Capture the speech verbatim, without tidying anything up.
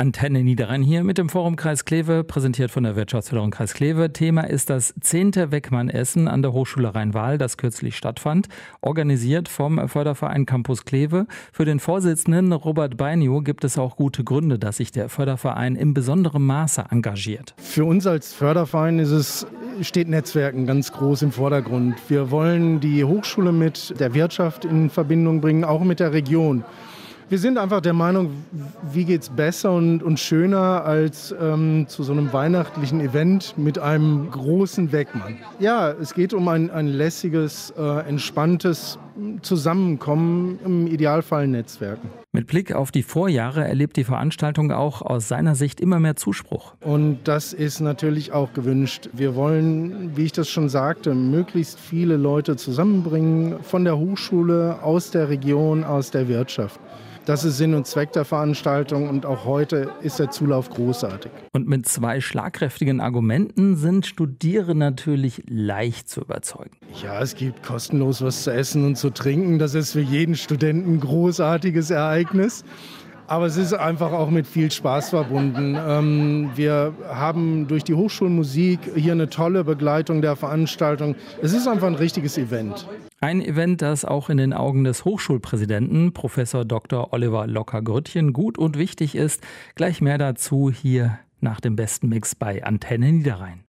Antenne Niederrhein hier mit dem Forum Kreis Kleve, präsentiert von der Wirtschaftsförderung Kreis Kleve. Thema ist das zehnte Weckmann-Essen an der Hochschule Rhein-Waal, das kürzlich stattfand, organisiert vom Förderverein Campus Kleve. Für den Vorsitzenden Robert Beinio gibt es auch gute Gründe, dass sich der Förderverein in besonderem Maße engagiert. Für uns als Förderverein ist es, steht Netzwerken ganz groß im Vordergrund. Wir wollen die Hochschule mit der Wirtschaft in Verbindung bringen, auch mit der Region. Wir sind einfach der Meinung, wie geht's besser und, und schöner als ähm, zu so einem weihnachtlichen Event mit einem großen Weckmann. Ja, es geht um ein, ein lässiges, äh, entspanntes Zusammenkommen, im Idealfall Netzwerken. Mit Blick auf die Vorjahre erlebt die Veranstaltung auch aus seiner Sicht immer mehr Zuspruch. Und das ist natürlich auch gewünscht. Wir wollen, wie ich das schon sagte, möglichst viele Leute zusammenbringen von der Hochschule, aus der Region, aus der Wirtschaft. Das ist Sinn und Zweck der Veranstaltung und auch heute ist der Zulauf großartig. Und mit zwei schlagkräftigen Argumenten sind Studierende natürlich leicht zu überzeugen. Ja, es gibt kostenlos was zu essen und zu trinken. Das ist für jeden Studenten ein großartiges Ereignis. Aber es ist einfach auch mit viel Spaß verbunden. Ähm, wir haben durch die Hochschulmusik hier eine tolle Begleitung der Veranstaltung. Es ist einfach ein richtiges Event. Ein Event, das auch in den Augen des Hochschulpräsidenten Professor Doktor Oliver Locker-Grüttchen gut und wichtig ist. Gleich mehr dazu hier nach dem besten Mix bei Antenne Niederrhein.